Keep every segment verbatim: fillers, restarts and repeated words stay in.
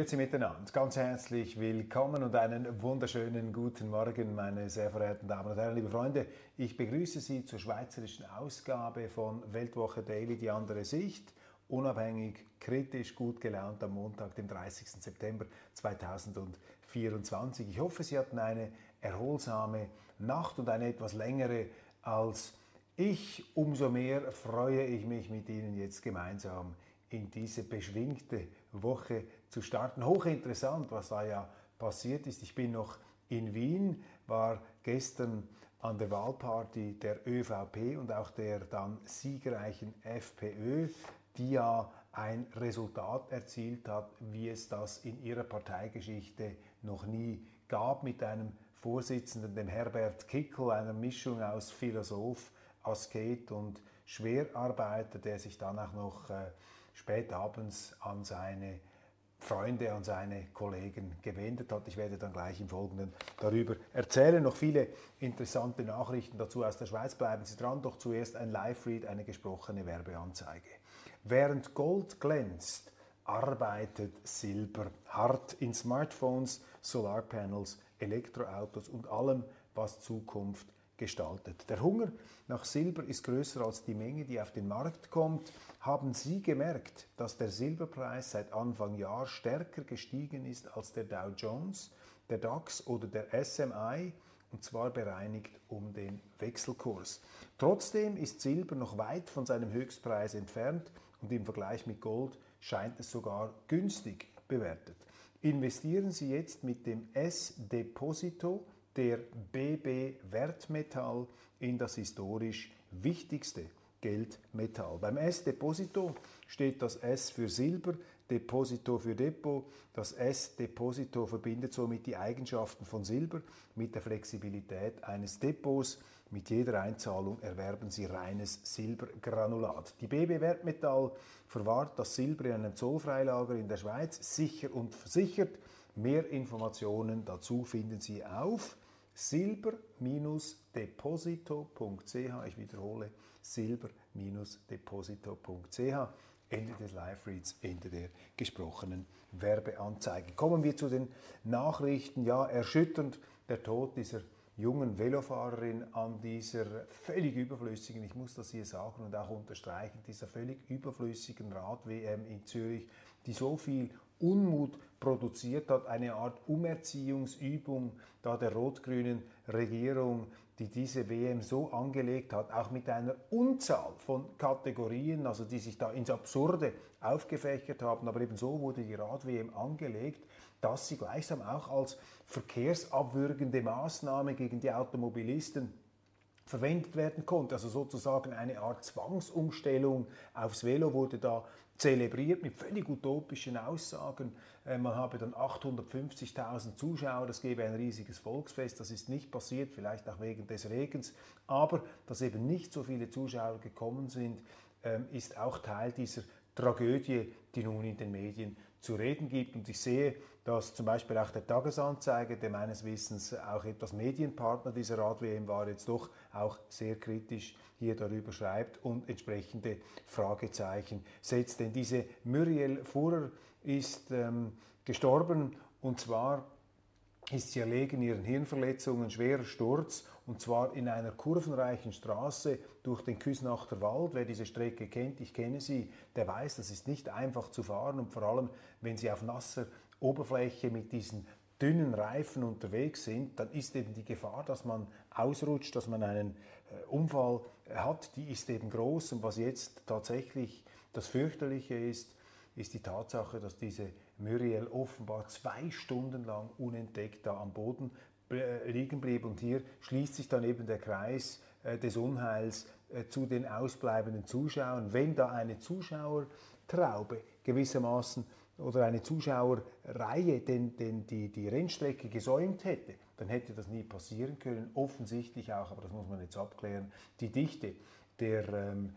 Grüezi miteinander, ganz herzlich willkommen und einen wunderschönen guten Morgen, meine sehr verehrten Damen und Herren, liebe Freunde. Ich begrüße Sie zur schweizerischen Ausgabe von Weltwoche Daily, die andere Sicht. Unabhängig, kritisch, gut gelaunt am Montag, dem dreißigsten September zweitausendvierundzwanzig. Ich hoffe, Sie hatten eine erholsame Nacht und eine etwas längere als ich. Umso mehr freue ich mich, mit Ihnen jetzt gemeinsam in diese beschwingte Woche zu starten. Hochinteressant, was da ja passiert ist. Ich bin noch in Wien, war gestern an der Wahlparty der ÖVP und auch der dann siegreichen FPÖ, die ja ein Resultat erzielt hat, wie es das in ihrer Parteigeschichte noch nie gab, mit einem Vorsitzenden, dem Herbert Kickl, einer Mischung aus Philosoph, Asket und Schwerarbeiter, der sich dann auch noch äh, spät abends an seine Freunde, an seine Kollegen gewendet hat. Ich werde dann gleich im Folgenden darüber erzählen. Noch viele interessante Nachrichten dazu aus der Schweiz. Bleiben Sie dran, doch zuerst ein Live-Read, eine gesprochene Werbeanzeige. Während Gold glänzt, arbeitet Silber hart in Smartphones, Solarpanels, Elektroautos und allem, was Zukunft gestaltet. Der Hunger nach Silber ist größer als die Menge, die auf den Markt kommt. Haben Sie gemerkt, dass der Silberpreis seit Anfang Jahr stärker gestiegen ist als der Dow Jones, der DAX oder der S M I, und zwar bereinigt um den Wechselkurs? Trotzdem ist Silber noch weit von seinem Höchstpreis entfernt und im Vergleich mit Gold scheint es sogar günstig bewertet. Investieren Sie jetzt mit dem S-Deposito der B B Wertmetall in das historisch wichtigste Geldmetall. Beim S-Deposito steht das S für Silber, Deposito für Depot. Das S-Deposito verbindet somit die Eigenschaften von Silber mit der Flexibilität eines Depots. Mit jeder Einzahlung erwerben Sie reines Silbergranulat. Die B B Wertmetall verwahrt das Silber in einem Zollfreilager in der Schweiz, sicher und versichert. Mehr Informationen dazu finden Sie auf silber Deposito punkt c h. Ich wiederhole, silber Deposito punkt c h. Ende des Live-Reads, Ende der gesprochenen Werbeanzeige. Kommen wir zu den Nachrichten. Ja, erschütternd der Tod dieser jungen Velofahrerin an dieser völlig überflüssigen, ich muss das hier sagen und auch unterstreichen, dieser völlig überflüssigen Rad-W M in Zürich, die so viel Unmut produziert hat, eine Art Umerziehungsübung da der rot-grünen Regierung, die diese W M so angelegt hat, auch mit einer Unzahl von Kategorien, also die sich da ins Absurde aufgefächert haben, aber eben so wurde die Rad-W M angelegt, dass sie gleichsam auch als verkehrsabwürgende Maßnahme gegen die Automobilisten verwendet werden konnte. Also sozusagen eine Art Zwangsumstellung aufs Velo wurde da zelebriert mit völlig utopischen Aussagen. Man habe dann achthundertfünfzigtausend Zuschauer, das gebe ein riesiges Volksfest. Das ist nicht passiert, vielleicht auch wegen des Regens. Aber dass eben nicht so viele Zuschauer gekommen sind, ist auch Teil dieser Tragödie, die nun in den Medien zu reden gibt. Und ich sehe, dass zum Beispiel auch der Tagesanzeiger, der meines Wissens auch etwas Medienpartner dieser Rad-W M war, jetzt doch auch sehr kritisch hier darüber schreibt und entsprechende Fragezeichen setzt. Denn diese Muriel Furrer ist ähm, gestorben, und zwar ist sie erlegen ihren Hirnverletzungen, schwerer Sturz, und zwar in einer kurvenreichen Straße durch den Küsnachter Wald. Wer diese Strecke kennt, ich kenne sie, der weiß, das ist nicht einfach zu fahren, und vor allem, wenn sie auf nasser Oberfläche mit diesen dünnen Reifen unterwegs sind, dann ist eben die Gefahr, dass man ausrutscht, dass man einen äh, Unfall hat, die ist eben groß. Und was jetzt tatsächlich das Fürchterliche ist, ist die Tatsache, dass diese Muriel offenbar zwei Stunden lang unentdeckt da am Boden liegen blieb. Und hier schließt sich dann eben der Kreis äh, des Unheils äh, zu den ausbleibenden Zuschauern. Wenn da eine Zuschauertraube gewissermaßen oder eine Zuschauerreihe den, den, die, die Rennstrecke gesäumt hätte, dann hätte das nie passieren können. Offensichtlich auch, aber das muss man jetzt abklären, die Dichte der ähm,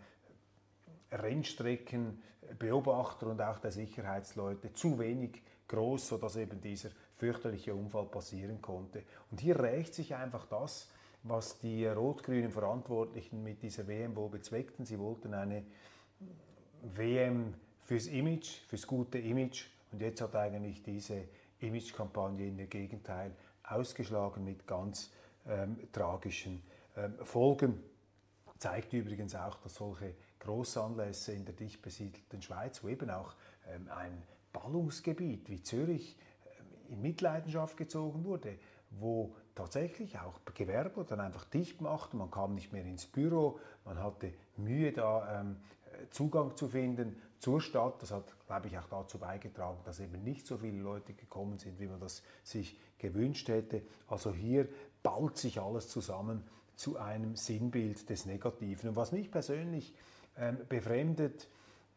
Rennstreckenbeobachter und auch der Sicherheitsleute zu wenig groß, sodass eben dieser fürchterliche Unfall passieren konnte. Und hier rächt sich einfach das, was die rot-grünen Verantwortlichen mit dieser W M wohl bezweckten. Sie wollten eine W M fürs Image, fürs gute Image. Und jetzt hat eigentlich diese Imagekampagne in ihr Gegenteil ausgeschlagen mit ganz ähm, tragischen ähm, Folgen. Zeigt übrigens auch, dass solche Großanlässe in der dicht besiedelten Schweiz, wo eben auch ähm, ein Ballungsgebiet wie Zürich ähm, in Mitleidenschaft gezogen wurde, wo tatsächlich auch Gewerbe dann einfach dicht machten, man kam nicht mehr ins Büro, man hatte Mühe da ähm, Zugang zu finden zur Stadt. Das hat, glaube ich, auch dazu beigetragen, dass eben nicht so viele Leute gekommen sind, wie man das sich gewünscht hätte. Also hier ballt sich alles zusammen zu einem Sinnbild des Negativen. Und was mich persönlich ähm, befremdet,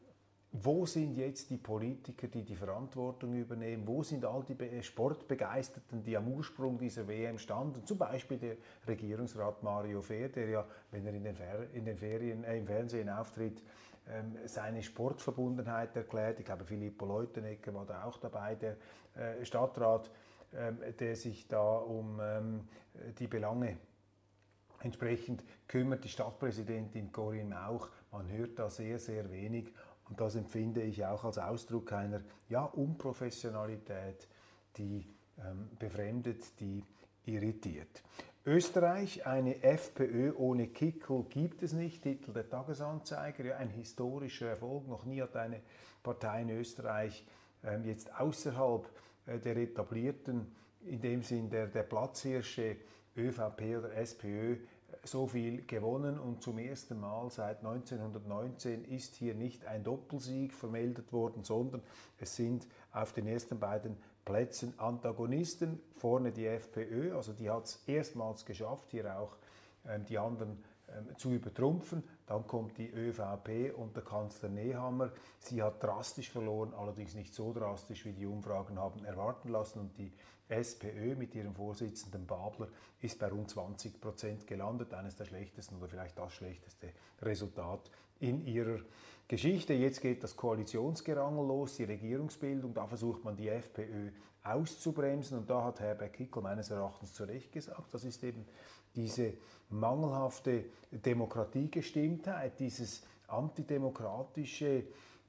wo sind jetzt die Politiker, die die Verantwortung übernehmen? Wo sind all die Sportbegeisterten, die am Ursprung dieser W M standen? Zum Beispiel der Regierungsrat Mario Fehr, der ja, wenn er in den, Fer in den Ferien, äh, im Fernsehen auftritt, ähm, seine Sportverbundenheit erklärt. Ich glaube, Filippo Leutenegger war da auch dabei, der äh, Stadtrat, ähm, der sich da um ähm, die Belange entsprechend kümmert. Die Stadtpräsidentin Corinne Mauch, man hört da sehr, sehr wenig. Und das empfinde ich auch als Ausdruck einer ja, Unprofessionalität, die ähm, befremdet, die irritiert. Österreich, eine FPÖ ohne Kickl gibt es nicht, Titel der Tagesanzeiger, ja, ein historischer Erfolg. Noch nie hat eine Partei in Österreich ähm, jetzt außerhalb äh, der etablierten, in dem Sinn der, der Platzhirsche ÖVP oder SPÖ, so viel gewonnen, und zum ersten Mal seit neunzehnhundertneunzehn ist hier nicht ein Doppelsieg vermeldet worden, sondern es sind auf den ersten beiden Plätzen Antagonisten, vorne die FPÖ, also die hat es erstmals geschafft, hier auch ähm, die anderen ähm, zu übertrumpfen. Dann kommt die ÖVP unter Kanzler Nehammer. Sie hat drastisch verloren, allerdings nicht so drastisch, wie die Umfragen haben erwarten lassen. Und die SPÖ mit ihrem Vorsitzenden Babler ist bei rund zwanzig Prozent gelandet. Eines der schlechtesten oder vielleicht das schlechteste Resultat in ihrer Geschichte. Jetzt geht das Koalitionsgerangel los, die Regierungsbildung. Da versucht man die FPÖ auszubremsen. Und da hat Herbert Kickl meines Erachtens zu Recht gesagt, das ist eben diese mangelhafte Demokratiegestimmtheit, dieses antidemokratische,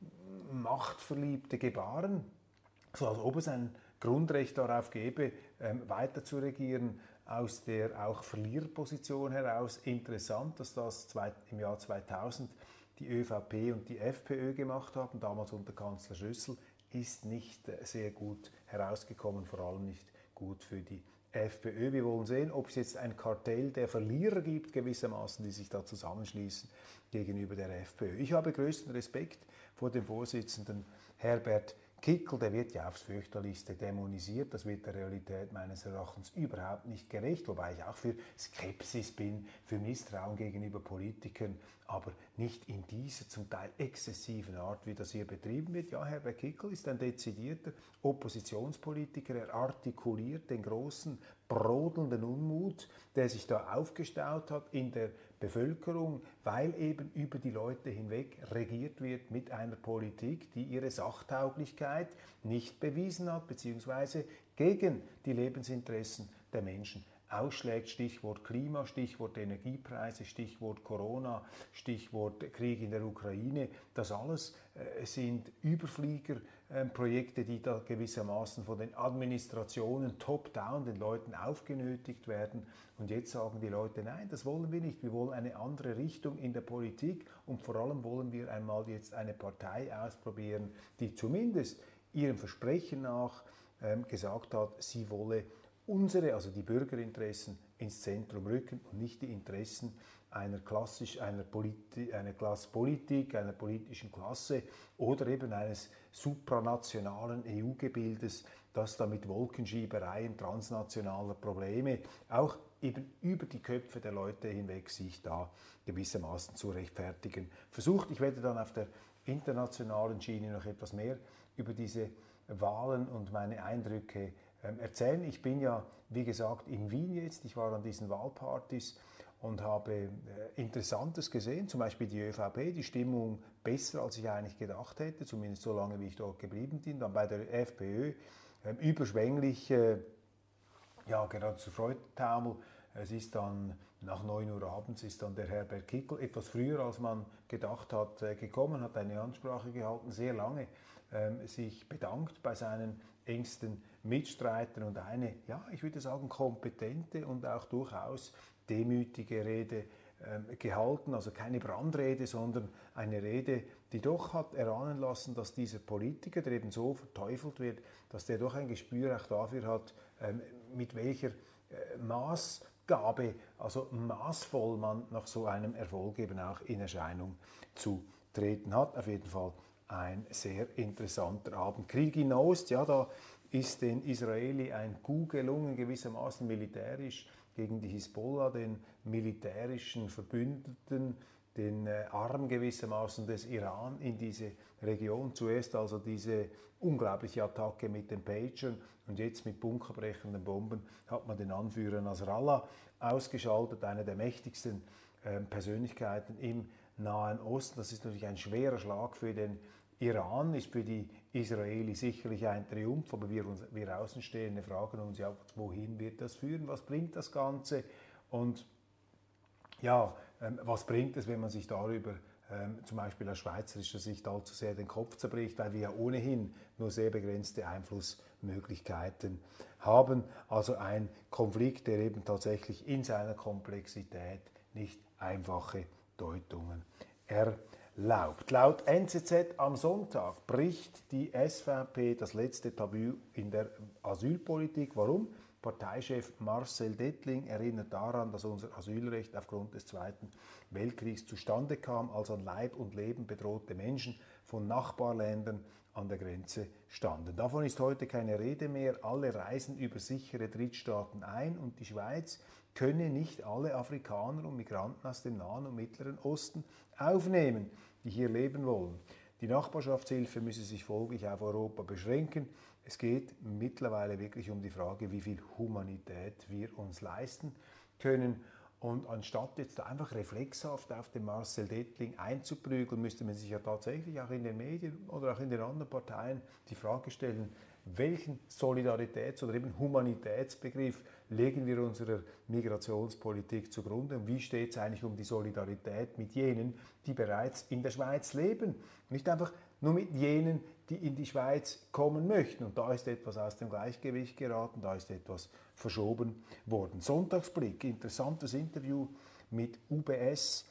machtverliebte Gebaren, so als ob es ein Grundrecht darauf gäbe, weiter zu regieren, aus der auch Verliererposition heraus. Interessant, dass das im Jahr zweitausend die ÖVP und die FPÖ gemacht haben, damals unter Kanzler Schüssel, ist nicht sehr gut herausgekommen, vor allem nicht gut für die FPÖ. Wir wollen sehen, ob es jetzt ein Kartell der Verlierer gibt, gewissermaßen, die sich da zusammenschließen gegenüber der FPÖ. Ich habe größten Respekt vor dem Vorsitzenden Herbert Kickl, der wird ja aufs Fürchterlichste dämonisiert, das wird der Realität meines Erachtens überhaupt nicht gerecht, wobei ich auch für Skepsis bin, für Misstrauen gegenüber Politikern, aber nicht in dieser zum Teil exzessiven Art, wie das hier betrieben wird. Ja, Herbert Kickl ist ein dezidierter Oppositionspolitiker, er artikuliert den großen, brodelnden Unmut, der sich da aufgestaut hat in der Bevölkerung, weil eben über die Leute hinweg regiert wird mit einer Politik, die ihre Sachtauglichkeit nicht bewiesen hat, beziehungsweise gegen die Lebensinteressen der Menschen ausschlägt. Stichwort Klima, Stichwort Energiepreise, Stichwort Corona, Stichwort Krieg in der Ukraine. Das alles äh, sind Überfliegerprojekte, äh, die da gewissermaßen von den Administrationen top-down den Leuten aufgenötigt werden. Und jetzt sagen die Leute, nein, das wollen wir nicht. Wir wollen eine andere Richtung in der Politik und vor allem wollen wir einmal jetzt eine Partei ausprobieren, die zumindest ihrem Versprechen nach ähm, gesagt hat, sie wolle unsere, also die Bürgerinteressen, ins Zentrum rücken und nicht die Interessen einer klassisch, einer, Politi einer Klasspolitik, einer politischen Klasse oder eben eines supranationalen E U-Gebildes, das da mit Wolkenschiebereien transnationaler Probleme auch eben über die Köpfe der Leute hinweg sich da gewissermaßen zu rechtfertigen versucht. Ich werde dann auf der internationalen Schiene noch etwas mehr über diese Wahlen und meine Eindrücke erzählen. Ich bin ja, wie gesagt, in Wien jetzt. Ich war an diesen Wahlpartys und habe äh, Interessantes gesehen, zum Beispiel die ÖVP, die Stimmung besser, als ich eigentlich gedacht hätte, zumindest so lange, wie ich dort geblieben bin. Dann bei der FPÖ äh, überschwänglich, äh, ja, geradezu Freudentaumel. Es ist dann nach neun Uhr abends ist dann der Herbert Kickl etwas früher, als man gedacht hat, gekommen, hat eine Ansprache gehalten, sehr lange ähm, sich bedankt bei seinen engsten Mitstreitern und eine, ja, ich würde sagen, kompetente und auch durchaus demütige Rede ähm, gehalten. Also keine Brandrede, sondern eine Rede, die doch hat erahnen lassen, dass dieser Politiker, der eben so verteufelt wird, dass der doch ein Gespür auch dafür hat, ähm, mit welcher äh, Maßgabe, also maßvoll man nach so einem Erfolg eben auch in Erscheinung zu treten hat. Auf jeden Fall ein sehr interessanter Abend. Krieg in Ost, ja, da ist den Israeli ein Coup gelungen, gewissermaßen militärisch gegen die Hisbollah, den militärischen Verbündeten, den äh, Arm gewissermaßen des Iran in diese Region. Zuerst also diese unglaubliche Attacke mit den Pagern und jetzt mit bunkerbrechenden Bomben hat man den Anführer Nasrallah ausgeschaltet, einer der mächtigsten äh, Persönlichkeiten im Nahen Osten. Das ist natürlich ein schwerer Schlag für den Iran, ist für die Israeli sicherlich ein Triumph, aber wir, uns, wir Außenstehende fragen uns ja, wohin wird das führen, was bringt das Ganze und ja, ähm, was bringt es, wenn man sich darüber ähm, zum Beispiel aus schweizerischer Sicht allzu sehr den Kopf zerbricht, weil wir ja ohnehin nur sehr begrenzte Einflussmöglichkeiten haben. Also ein Konflikt, der eben tatsächlich in seiner Komplexität nicht einfache Deutungen erlaubt. Laut N Z Z am Sonntag bricht die S V P das letzte Tabu in der Asylpolitik. Warum? Parteichef Marcel Dettling erinnert daran, dass unser Asylrecht aufgrund des Zweiten Weltkriegs zustande kam, als an Leib und Leben bedrohte Menschen von Nachbarländern an der Grenze standen. Davon ist heute keine Rede mehr. Alle reisen über sichere Drittstaaten ein und die Schweiz könne nicht alle Afrikaner und Migranten aus dem Nahen und Mittleren Osten aufnehmen, die hier leben wollen. Die Nachbarschaftshilfe müsse sich folglich auf Europa beschränken. Es geht mittlerweile wirklich um die Frage, wie viel Humanität wir uns leisten können. Und anstatt jetzt einfach reflexhaft auf den Marcel Dettling einzuprügeln, müsste man sich ja tatsächlich auch in den Medien oder auch in den anderen Parteien die Frage stellen, welchen Solidaritäts- oder eben Humanitätsbegriff legen wir unserer Migrationspolitik zugrunde und wie steht es eigentlich um die Solidarität mit jenen, die bereits in der Schweiz leben? Nicht einfach nur mit jenen, die in die Schweiz kommen möchten. Und da ist etwas aus dem Gleichgewicht geraten, da ist etwas verschoben worden. Sonntagsblick, interessantes Interview mit U B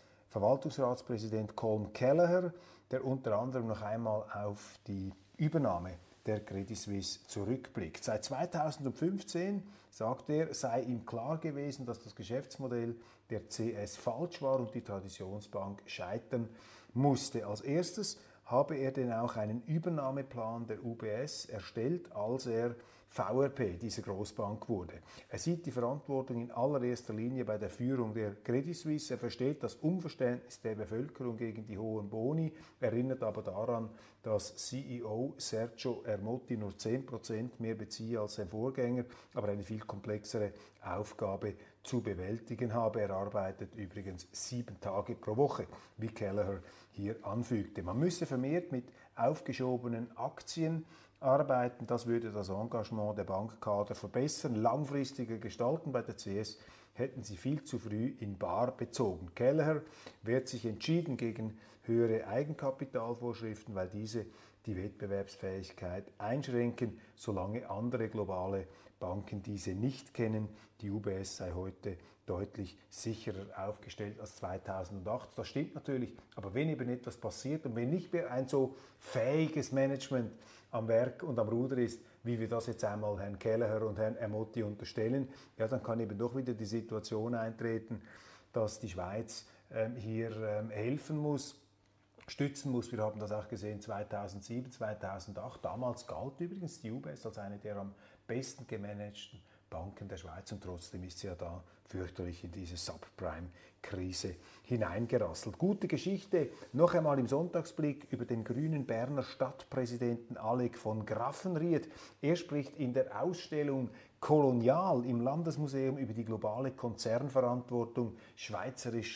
S-Verwaltungsratspräsident Colm Kelleher, der unter anderem noch einmal auf die Übernahme der Credit Suisse zurückblickt. Seit zweitausendfünfzehn, sagt er, sei ihm klar gewesen, dass das Geschäftsmodell der C S falsch war und die Traditionsbank scheitern musste. Als erstes habe er denn auch einen Übernahmeplan der U B S erstellt, als er V R P, diese Großbank, wurde. Er sieht die Verantwortung in allererster Linie bei der Führung der Credit Suisse. Er versteht das Unverständnis der Bevölkerung gegen die hohen Boni, erinnert aber daran, dass C E O Sergio Ermotti nur zehn Prozent mehr beziehe als sein Vorgänger, aber eine viel komplexere Aufgabe zu bewältigen habe. Er arbeitet übrigens sieben Tage pro Woche, wie Kelleher hier anfügte. Man müsse vermehrt mit aufgeschobenen Aktien arbeiten, das würde das Engagement der Bankkader verbessern, langfristiger gestalten. Bei der C S hätten sie viel zu früh in bar bezogen. Kelleher wehrt sich entschieden gegen höhere Eigenkapitalvorschriften, weil diese die Wettbewerbsfähigkeit einschränken, solange andere globale Banken diese nicht kennen. Die U B S sei heute deutlich sicherer aufgestellt als zweitausendacht. Das stimmt natürlich, aber wenn eben etwas passiert und wenn nicht mehr ein so fähiges Management am Werk und am Ruder ist, wie wir das jetzt einmal Herrn Kelleher und Herrn Ermotti unterstellen, ja, dann kann eben doch wieder die Situation eintreten, dass die Schweiz ähm, hier ähm, helfen muss, stützen muss. Wir haben das auch gesehen zweitausendsieben, zweitausendacht. Damals galt übrigens die U B S als eine der am besten gemanagten Banken der Schweiz und trotzdem ist sie ja da fürchterlich in diese Subprime-Krise hineingerasselt. Gute Geschichte, noch einmal im Sonntagsblick über den grünen Berner Stadtpräsidenten Alec von Graffenried. Er spricht in der Ausstellung Kolonial im Landesmuseum über die globale Konzernverantwortung schweizerischer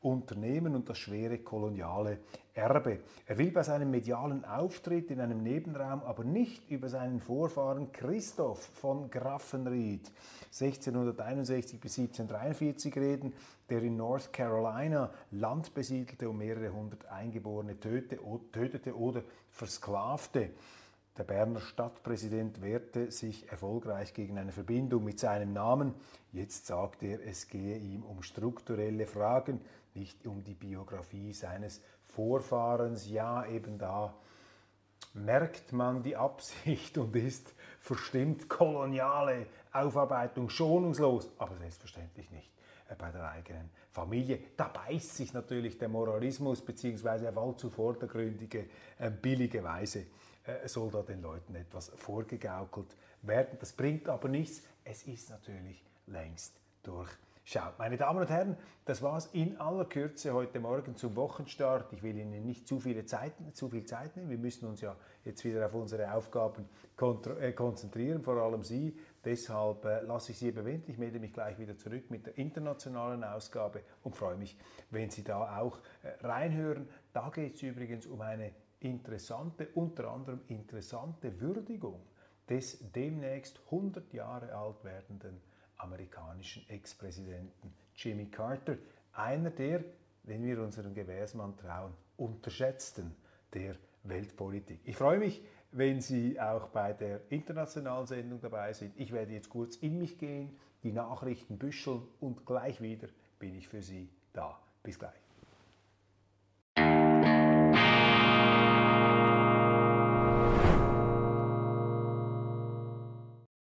Unternehmen und das schwere koloniale Erbe. Er will bei seinem medialen Auftritt in einem Nebenraum aber nicht über seinen Vorfahren Christoph von Graffenried sechzehnhunderteinundsechzig bis siebzehnhundertdreiundvierzig reden, der in North Carolina Land besiedelte und mehrere hundert Eingeborene tötete oder versklavte. Der Berner Stadtpräsident wehrte sich erfolgreich gegen eine Verbindung mit seinem Namen. Jetzt sagt er, es gehe ihm um strukturelle Fragen, nicht um die Biografie seines Vorfahrens. Ja, eben da merkt man die Absicht und ist verstimmt. Koloniale Aufarbeitung schonungslos, aber selbstverständlich nicht bei der eigenen Familie. Da beißt sich natürlich der Moralismus bzw. auf allzu vordergründige, äh, billige Weise äh, soll da den Leuten etwas vorgegaukelt werden. Das bringt aber nichts. Es ist natürlich längst durchschaut. Meine Damen und Herren, das war es in aller Kürze heute Morgen zum Wochenstart. Ich will Ihnen nicht zu, viele Zeit, zu viel Zeit nehmen. Wir müssen uns ja jetzt wieder auf unsere Aufgaben konzentrieren, vor allem Sie. Deshalb äh, lasse ich Sie bewenden. Ich melde mich gleich wieder zurück mit der internationalen Ausgabe und freue mich, wenn Sie da auch äh, reinhören. Da geht es übrigens um eine interessante, unter anderem interessante Würdigung des demnächst hundert Jahre alt werdenden amerikanischen Ex-Präsidenten Jimmy Carter. Einer der, wenn wir unserem Gewährsmann trauen, unterschätzten der Weltpolitik. Ich freue mich, wenn Sie auch bei der internationalen Sendung dabei sind. Ich werde jetzt kurz in mich gehen, die Nachrichten büscheln und gleich wieder bin ich für Sie da. Bis gleich.